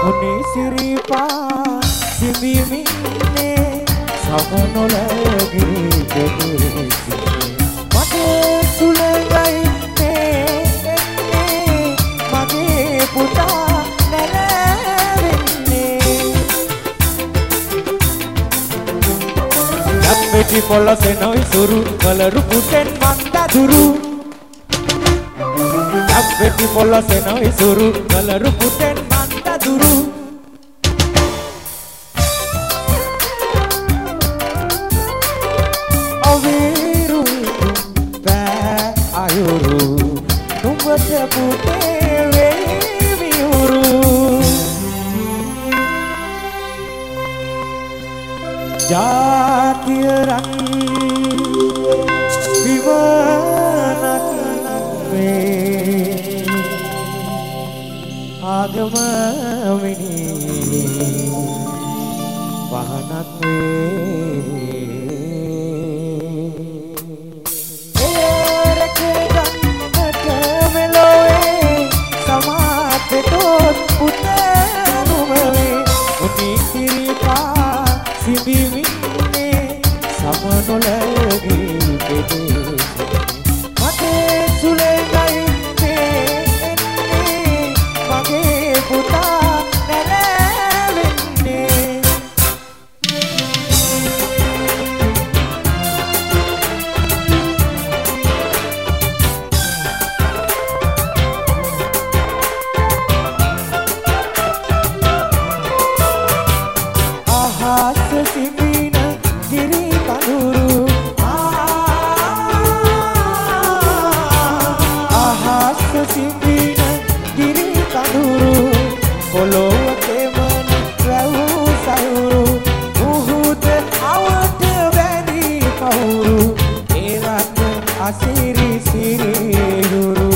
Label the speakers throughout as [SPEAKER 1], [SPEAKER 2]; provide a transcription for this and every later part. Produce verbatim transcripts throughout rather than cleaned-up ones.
[SPEAKER 1] උනේ සිරිපා සිඹිමින්නේ සමනොලගේ දෙකේ මගේ සුළඟයි තේන්නේ මගේ පුතා නැරෙන්නේ යත්පෙටි පොළසේ නොයි සුරු කලරු පුතෙන් මන්දදුරු යත්පෙටි පොළසේ නොයි සුරු කලරු පුතෙන් මන්දදුරු අවිරු පෑ අයුරු නුඹට පුතේ වේවියුරු ජාතිය රන් විවනක් වේ ආගම විනී වහනක් වේ ඒරක ගන්නට මෙලොවේ සමාතතොත් පුතනුමවේ උනි සිරිපා සිඹිමින්නේ සමනොලගේ දෙදේ මගේ සුළඟයි තේන්නේ මගේ පුතා නැරෙන්නේ අහස සිඹින ගිරි කඳුරු අහස සිඹින ගිරි කඳුරු පොළොව තෙමන රැව් සයුරු මුහුද අවට වැනි කවුරු ඒවත් අසිරි සිරිහුරු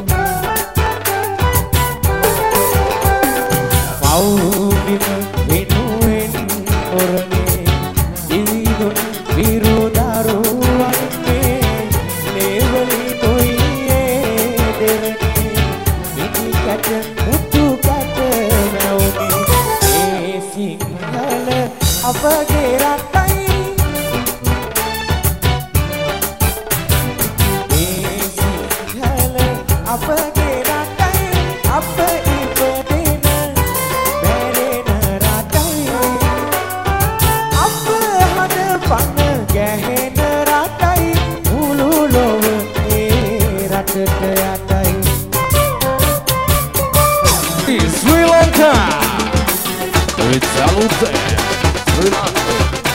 [SPEAKER 1] මව්බිම වෙනුවෙන් ඔරනේ දිවිදුන් විරුදරුවන්නේ ලේවලි නොයියේ දෙරනේ මිටි කැට මුතු කැට නැවුනේ ඒ සිංහල අපගේ රටයි ඒ සිංහල අපගේ රටයි අප ඉපදෙන බැරෙන රටයි අප හද පන ගැහෙන රටයි මුළු ලොව ඒ රටට යටයි
[SPEAKER 2] Sri Lanka with Salute Sri Lanka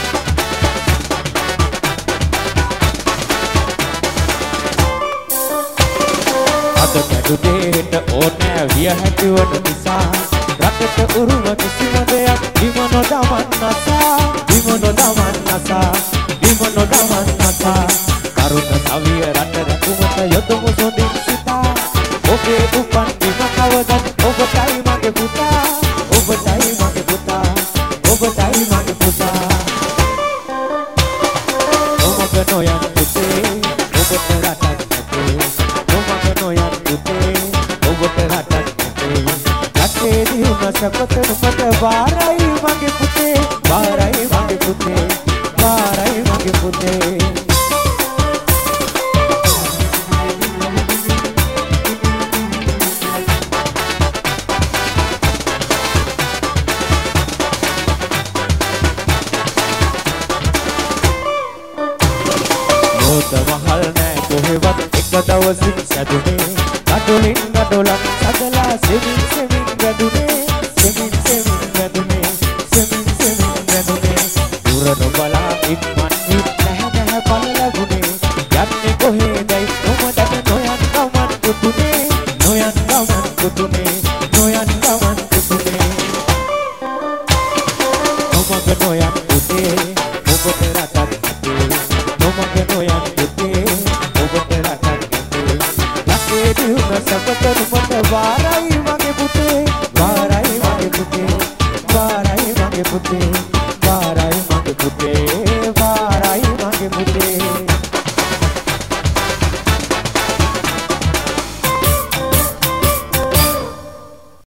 [SPEAKER 1] අද කැඩුදේට ඕනෑ විය හැකිවන නිසා රටට උරුම කිසිම දෙයක් බිම නොදමන්නසා බිම නොදමන්නසා බිම නොදමන්නසා කරුණ සවිය රට රැකුමට යොදමු සොඳින් සිතා ඔබේ උපන් බිම කවදත් ඔබටයි මගේ පුතා ඔබටයි මගේ පුතා ඔබටයි මගේ පුතා ඔබක නොයන් පුතේ ඔබට රටක් නැතේ ඔබක නොයන් පුතේ ඔබට රටක් නැතේ රටේ දියුණ සපත නුඹට වාරයි මගේ පුතේ වාරයි මගේ පුතේ වාරයි මගේ පුතේ මොහොත මහල් නෑ කොහෙවත් එක දවසින් සැදුනේ කඩොලින් කඩොලක් සදලා සෙමින් සෙමින් වැදුනේ සෙමින් සෙමින් වැදුනේ සෙමින් සෙමින් වැදුනේ දුර නොබලා ඉක්මන් විත් නැහැ නැහැ පල ලැබුනේ යන්නේ කොහෙදයි නොමඩට නොයන් ගමන් පුතුනේ නොයන් ගමන් පුතුනේ නොයන් ගමන් පුතුනේ නොමග නොයන් පුතේ ඔබට රටක් නැතේ නොමග නොයන් පුතේ ඔබට රටක් නැතේ රටේ දියුණ සපත නුඹට වාරයි මගේ පුතේ වාරයි මගේ පුතේ වාරයි මගේ පුතේ